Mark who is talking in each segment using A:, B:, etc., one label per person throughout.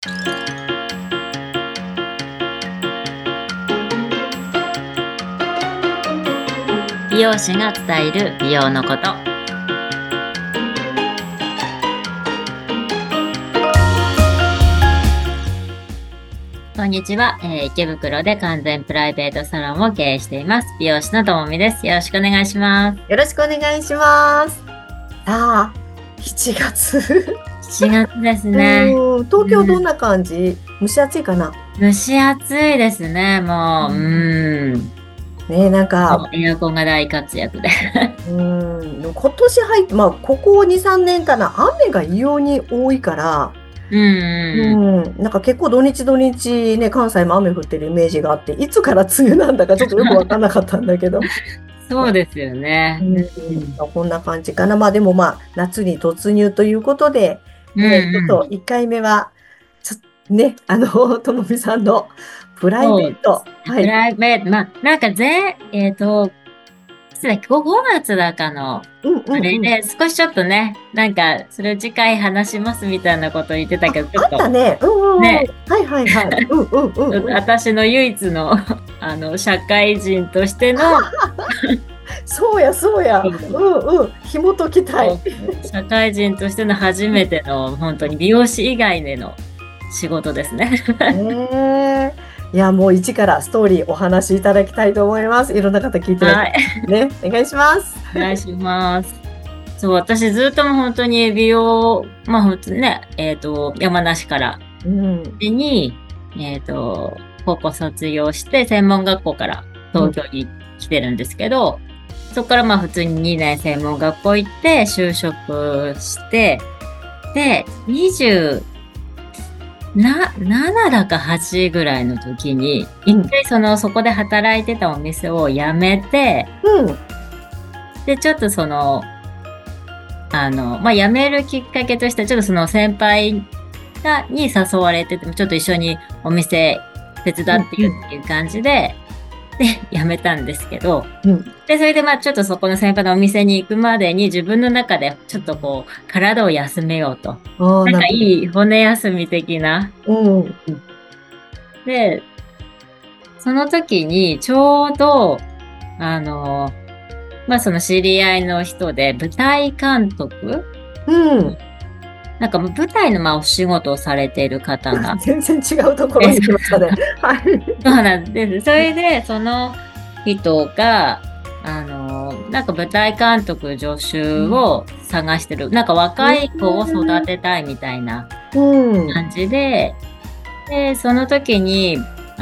A: 美容師が伝える美容のこと。こんにちは、池袋で完全プライベートサロンを経営しています。美容師のともみです。よろしくお願いします。
B: よろしくお願いします。さあ、7月。
A: 7月ですね。
B: 東京どんな感じ？蒸し暑いかな？
A: 蒸し暑いですね、もう。
B: ね、なんか。
A: エアコンが大活躍で。
B: 今年入って、ここ2、3年かな、雨が異様に多いから、なんか結構土日ね、関西も雨降ってるイメージがあって、いつから梅雨なんだかちょっとよくわかんなかったんだけど。
A: そうですよね。
B: こんな感じかな。でも夏に突入ということで、ちょっと1回目は、ともみさんのプライベート。
A: プライベート。なんか5月だかの、あれで、少しちょっとね、なんか、それを次回話しますみたいなことを言ってたけど、ちょっと。
B: あったね。
A: ね。
B: 私
A: の唯一の、社会人としての、
B: そうや。紐解きたい。
A: 社会人としての初めての、本当に美容師以外での仕事ですね。
B: いや、もう一からストーリーお話しいただきたいと思います。いろんな方聞いてらっしゃるね。お願いします。
A: お願いします。そう、私ずっとも本当に美容、本当にね、山梨からに、高校卒業して、専門学校から東京に来てるんですけど、そこから普通に2年専門学校行って、就職して、で、27だか8ぐらいの時に、一回そこで働いてたお店を辞めて、で、ちょっと辞めるきっかけとしては、ちょっと先輩に誘われてても、ちょっと一緒にお店手伝ってよっていう感じで、辞めたんですけど、で、それでちょっとそこの先輩のお店に行くまでに自分の中でちょっと体を休めようと。なんかいい骨休み的な。で、その時にちょうど、その知り合いの人で舞台監督なんか舞台のお仕事をされている方が。
B: 全然違うところに来ましたね。はい。
A: そうなんです。それで、その人が、なんか舞台監督助手を探してる。なんか若い子を育てたいみたいな感じで、で、その時に、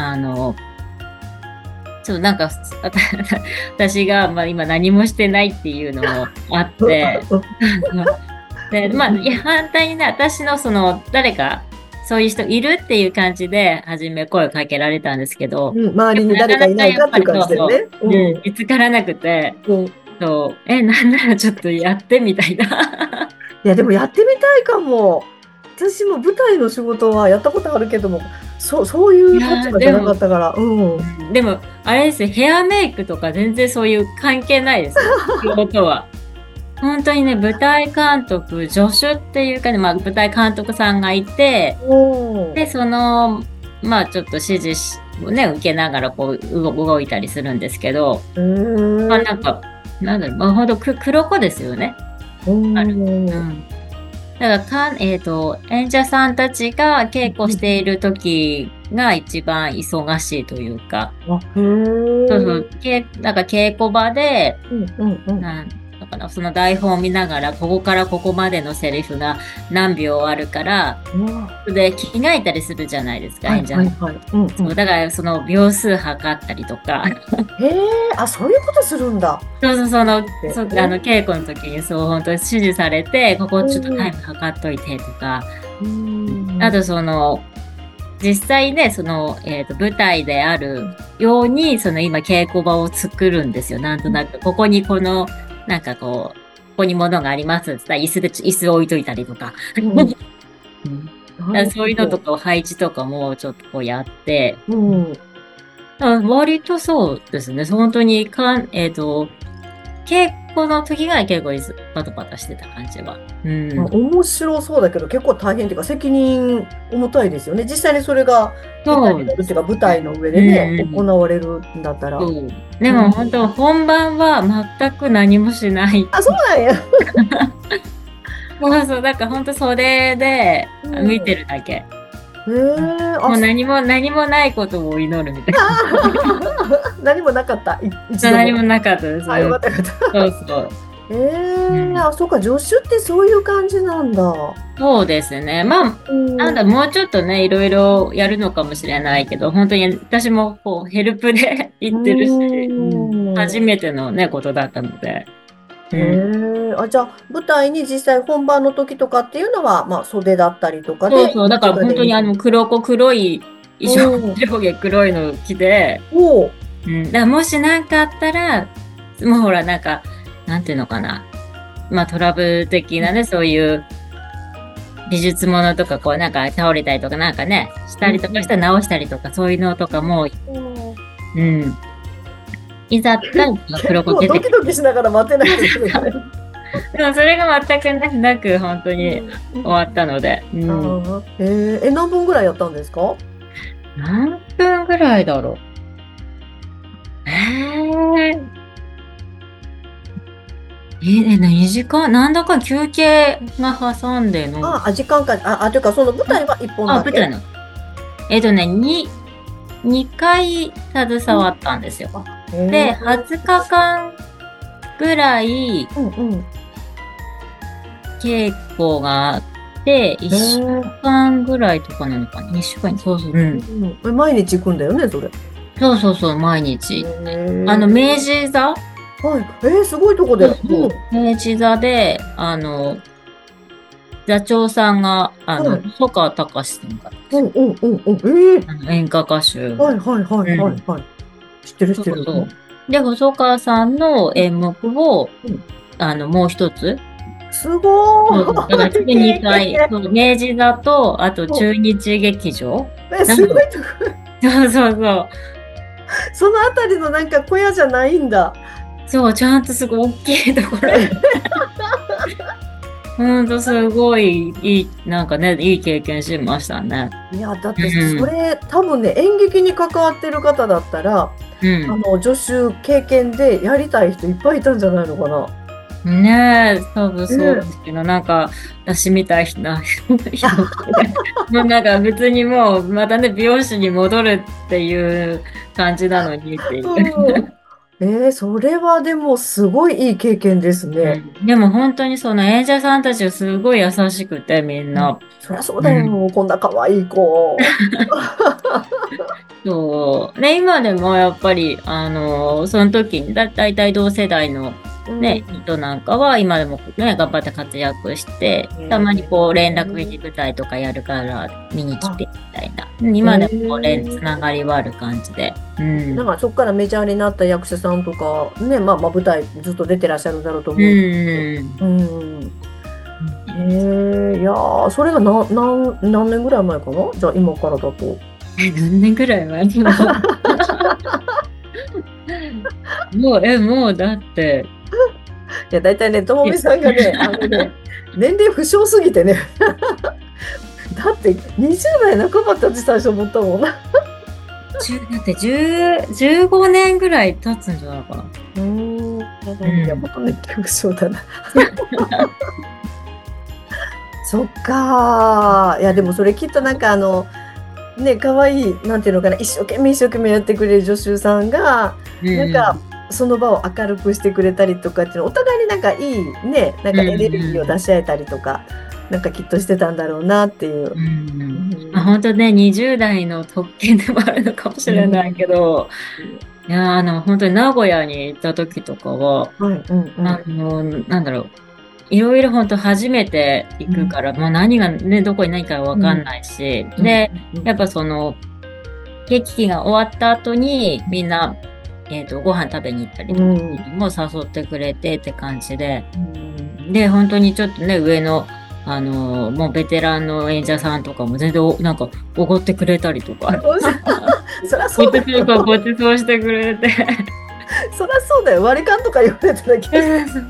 A: なんか、私が、今何もしてないっていうのもあって、で、反対にね、私の誰か、そういう人いるっていう感じで、初め声をかけられたんですけど、
B: 周りに誰かいないかっていう感じでね。
A: 見つからなくて、なんならちょっとやってみたいな。
B: いや、でもやってみたいかも。私も舞台の仕事はやったことあるけども、そういう立場じゃなかったから。
A: でも、あれですよ、ヘアメイクとか全然そういう関係ないですよ、仕事は。本当にね、舞台監督、助手っていうかね、舞台監督さんがいて、で、ちょっと指示をね、受けながら動いたりするんですけど、なんだろう、ほんと黒子ですよね。だから演者さんたちが稽古している時が一番忙しいというか、なんか稽古場で、その台本を見ながら、ここからここまでのセリフが何秒あるから、で、着替えたりするじゃないですか、演者さん。だから、その秒数測ったりとか。
B: そういうことするんだ。
A: 稽古の時に本当に指示されて、ここちょっとタイム測っといてとか。あと実際ね、舞台であるように、今稽古場を作るんですよ。なんとなく。ここにここに物がありますって言ったら椅子を置いといたりとか。そういうのとか配置とかもちょっとやって、割とそうですね。本当に稽子の時が結構バタバタしてた感じは。
B: 面白そうだけど、結構大変っていうか、責任重たいですよね。実際にそれが、
A: そう
B: っていうか、舞台の上でね、行われるんだったら。
A: でも本当、本番は全く何もしない。
B: あ、そうなんや。
A: そう、だから本当袖で見てるだけ。もう何もないことを祈るみたいな。
B: 何もなかった。
A: 何もなかったです。
B: よかったよかった。
A: そうそう。
B: あ、そうか、助手ってそういう感じなんだ。
A: そうですね。まあ、なんだ、もうちょっとね、いろいろやるのかもしれないけど、本当に私もこう、ヘルプで行ってるし、初めてのね、ことだったので。
B: あ、じゃあ、舞台に実際本番の時とかっていうのは、まあ、袖だったりとかで。
A: そうそう、だから本当に黒い衣装、上下黒いの着て、だからもしなんかあったら、もうほら、なんか、なんていうのかな。まあトラブル的なね、そういう美術ものとか、こうなんか倒れたりとかなんかね、したりとかしたら直したりとか、そういうのとかも、いざったら黒子出て
B: ドキドキしながら待てないですね。
A: でもそれが全くなく、本当に終わったので。
B: 何分ぐらいやったんですか？
A: 何分ぐらいだろう。2時間なんだか休憩が挟んでの。
B: 時間か。というか、その舞台は1本だけ。
A: 舞台の。2回携わったんですよ。で、20日間ぐらい、稽古があって、1週間ぐらいとかなのかな。2週間に、そうそう。
B: 毎日行くんだよね、それ。
A: そう、毎日。明治座
B: すごいとこで。
A: 明治座で、座長さんが、細川たかしさんから。演歌歌手。
B: 知ってる。
A: で、細川さんの演目を、もう一つ。
B: すご
A: ーい。だから次2回、明治座と、あと中日劇場。
B: すごいとこ。
A: そう。
B: そのあたりのなんか小屋じゃないんだ。
A: そう、ちゃんとすごい大きいところ。ほんとすごいいい、なんかね、いい経験しましたね。
B: いや、だってそれ、多分ね、演劇に関わってる方だったら、助手経験でやりたい人いっぱいいたんじゃないのかな。
A: ねえ、多分そうですけど、なんか、私みたいな人もうなんか別にもう、またね、美容師に戻るっていう感じなのにっていう。
B: それはでもすごいいい経験ですね。
A: でも本当にその演者さんたちはすごい優しくてみんな。
B: そりゃそうだよ、こんな可愛い子。
A: そう。で、今でもやっぱり、その時にだいたい同世代のね、人なんかは今でもね、頑張って活躍して、たまにこう連絡舞台とかやるから見に来てみたいな。今でもつながりはある感じで。
B: だからそこからメジャーになった役者さんとか、ね、まあ舞台ずっと出てらっしゃるんだろうと思う。いやー、それが何年ぐらい前かな？じゃあ今からだと。
A: 何年ぐらい前もうだって。
B: いや、だいたいね、ともみさんがね、年齢不詳すぎてね。だって20代半ばって最初思ったもんな。だ
A: って15年ぐらい経つんじゃないかな。
B: いや、本当年齢不詳だな。そっかー。いや、でもそれきっとなんかね、可愛いなんていうのかな、一生懸命やってくれる助手さんが、なんかその場を明るくしてくれたりとかっていうの、お互いになんかいいね、なんかエネルギーを出し合えたりとか、なんかきっとしてたんだろうなっていう。
A: 本当ね、20代の特権でもあるのかもしれないけど、いや本当に名古屋に行った時とかは、なんだろう、いろいろ本当初めて行くから、もう何がね、どこに何かわかんないし、で、やっぱその、劇が終わった後にみんな、ご飯食べに行ったりとかも誘ってくれてって感じで、で、本当にちょっとね、上の、もうベテランの演者さんとかも全然なんかおごってくれたりとか。
B: そりゃそうだよ。
A: ごちそうしてくれて。
B: そりゃそうだよ。割り勘とか言われただけ。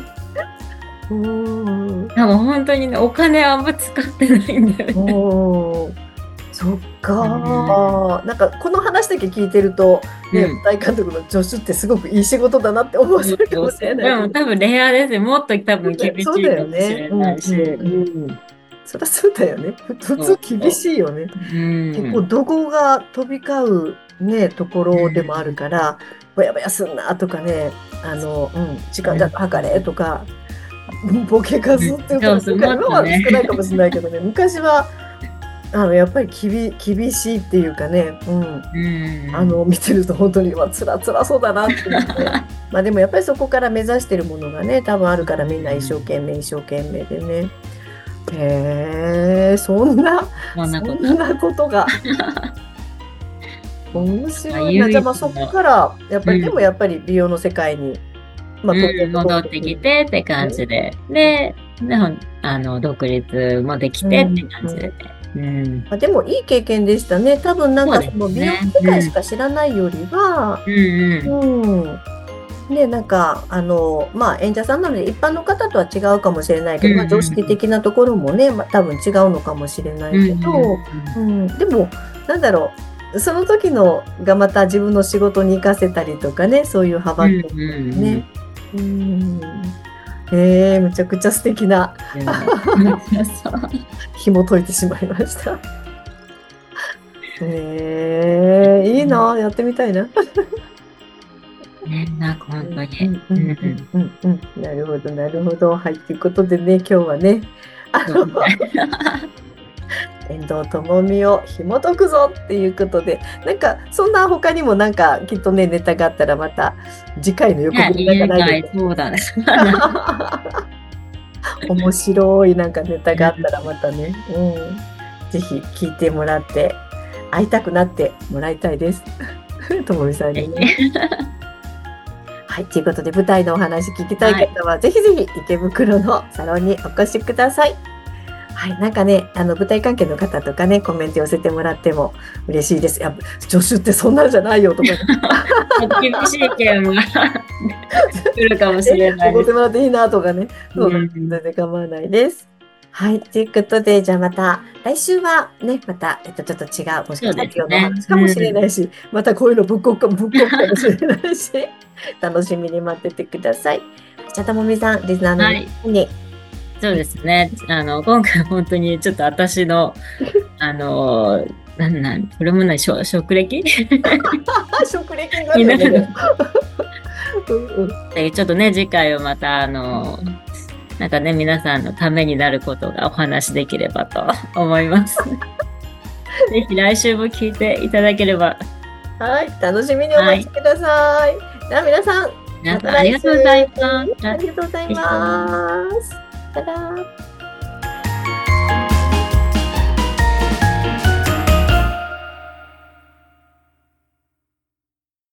A: なんか本当にね、お金あんま使ってないんだよね。
B: そっか、なんかこの話だけ聞いてると、ね、舞台監督の助手ってすごくいい仕事だなって思わせるかもしれない。
A: でも多分レアですよ。もっと多分厳しいかもしれないし。
B: そりゃそうだよね。普通厳しいよね。結構怒号が飛び交うね、ところでもあるから、ぼやぼやすんなとかね、時間だと測れとか、ボケかすっていうか、今は少ないかもしれないけどね、昔は、やっぱり厳しいっていうかね、見てると本当につらそうだなって思って。まあでもやっぱりそこから目指してるものがね、多分あるからみんな一生懸命でね。へえ、そんなことが。面白いな。じゃあそこからやっぱり、でもやっぱり美容の世界に、
A: 戻ってきてって感じで。で、独立もできてって感じで。
B: でもいい経験でしたね。多分なんかその美容世界しか知らないよりは、ね、なんか演者さんなので一般の方とは違うかもしれないけど、常識的なところもね、多分違うのかもしれないけど、でもなんだろう、その時のがまた自分の仕事に生かせたりとかね、そういう幅ってね。めちゃくちゃ素敵な紐解いてしまいました。いいな、やってみたいな。
A: なんか本当に。
B: なるほど、なるほど。はい、ということでね、今日はね、遠藤友美を紐解くぞっていうことで、なんかそんな他にもなんかきっとね、ネタがあったらまた次回の予告に
A: そうだね。
B: 面白いなんかネタがあったらまたね、ぜひ聞いてもらって会いたくなってもらいたいです。友美さんにね。はい、ということで舞台のお話聞きたい方は、ぜひぜひ池袋のサロンにお越しください。はい、なんかね、舞台関係の方とかね、コメント寄せてもらっても嬉しいです。助手ってそんなんじゃないよとか、
A: 厳しい意見も来るかもしれない。
B: おごってもらっていいなとかね、全然構わないです。はい、ということで、じゃあまた来週はね、またちょっと違う、もしかしたら今日の話かもしれないし、またこういうのぶっこくかもしれないし、楽しみに待っててください。じゃあ、ともみさん、リスナーの皆さんに。
A: そうですね。今回本当にちょっと私の、これもない職歴
B: 職歴になるね。
A: ちょっとね、次回をまた、なんかね、皆さんのためになることがお話できればと思います。ぜひ来週も聞いていただければ。
B: はい、楽しみにお待ちください。では皆さん、
A: ありがとうございます。
B: ありがとうございます。ただ